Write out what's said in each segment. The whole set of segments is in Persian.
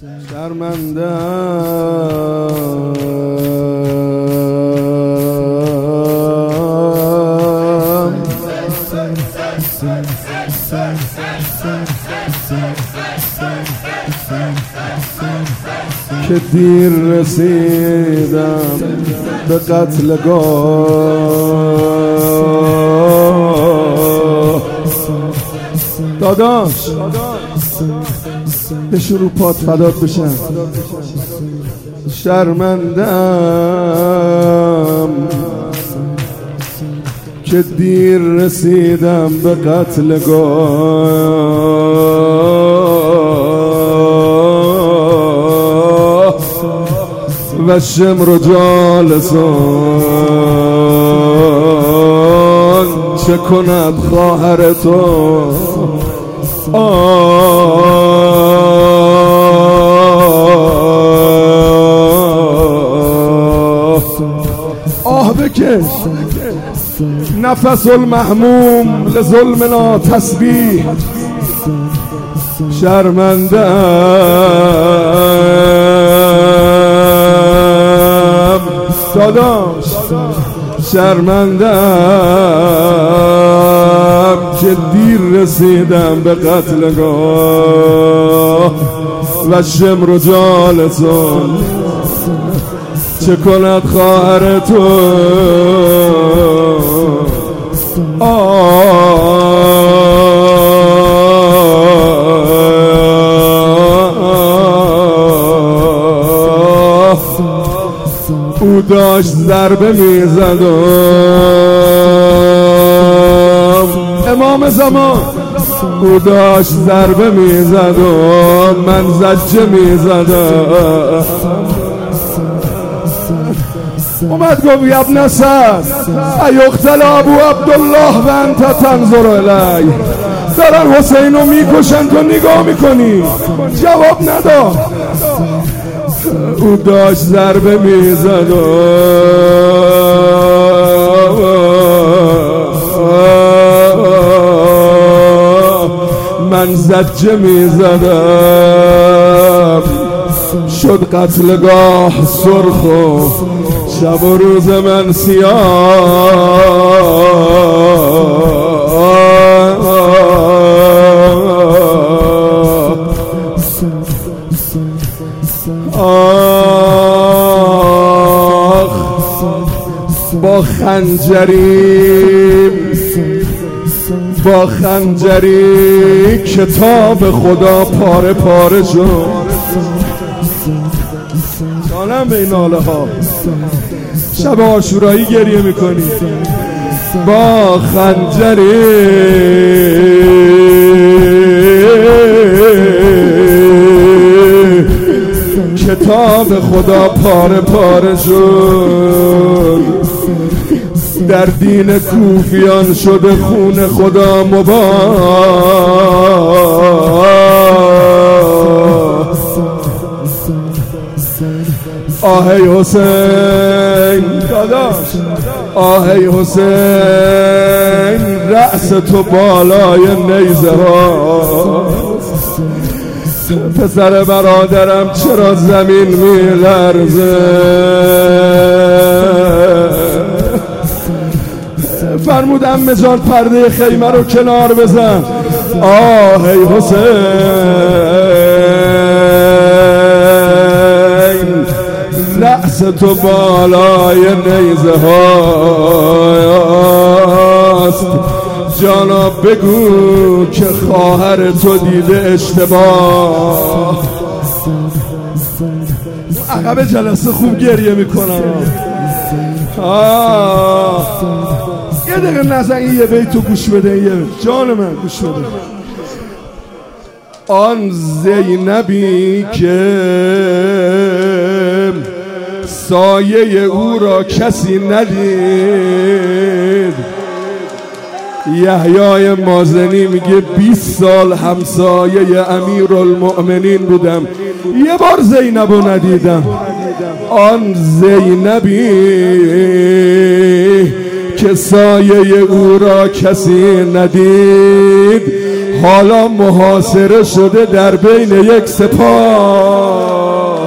که دیر رسیدم به قتلگاه. داداش به شروع پات فدات بشم. شرمندم که دیر رسیدم به قتلگاه و شمر جالسان چه کند خواهر تو. آه بکش نفس المحموم لظلمنا تسبیح. شرمندم داداش، شرمندم که دیر رسیدم به قتلگاه و شمر و جالسان چه کند خواهر تو. او داشت ضربه میزد امام زمان، او داشت ضربه میزد من زجه میزدم. اومد گفت یا ابن اسد ایقتل ابو عبدالله و انت تنظر الی. دارن حسینو میکشن تو نگاه میکنی. جواب نداد. او داشت ضربه میزد من زجه میزدم. شد قتلگاه سرخ و شب و روز من سیاه. با خنجری کتاب خدا پاره پاره شد. جانم به این ناله ها شب عاشورایی گریه میکنی. با خنجری کتاب خدا پاره پاره شد. در دین کوفیان شده خون خدا مباح. آهی حسین داداش، آهی حسین رأس تو بالای نیزه ها. پسر برادرم چرا زمین میلرزه؟ فرمودم مجال پرده خیمه رو کنار بزن. آهی حسین رأس تو بالای نیزه هاست. جانا بگو که خواهر تو دیده اشتباه. عقب جلسه خوب گریه میکنم. یه دقیقه نزن این یه بیتو گوش بده. یه جان من گوش بده. آن زینبی که سایه او را کسی ندید. یحیای مازنی میگه 20 سال همسایه امیرالمؤمنین بودم، یه بار زینبو ندیدم. آن زینبی که سایه او را کسی ندید، حالا محاصره شده در بین یک سپاه.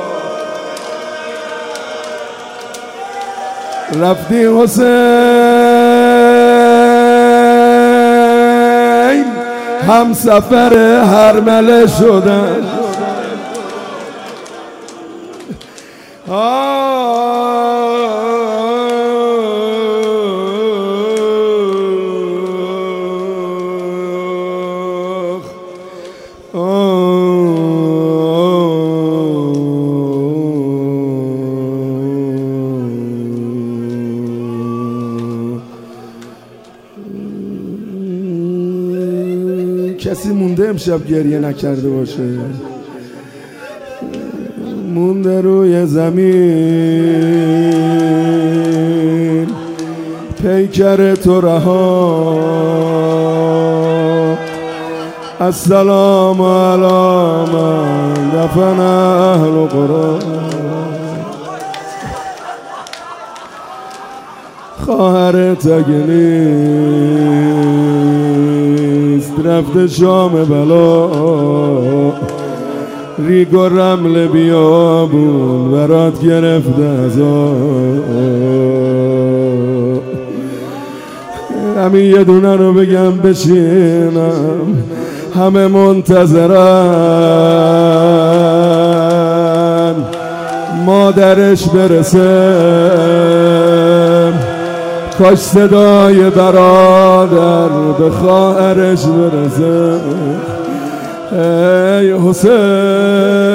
رفتی حسین هم سفر هرمله شدن. کسی مونده امشب گریه نکرده باشه؟ مونده روی زمین پیکر تو رها. السلام علی من دفن اهل قرآن. خواهرت اگه نیست رفته شام بلا. ریگ و رمل بیابون برات گرفته ازار. همین یه دونه رو بگم بشینم همه منتظرن مادرش برسه. کاش صدای برادر به خواهرش برسه. ای حسین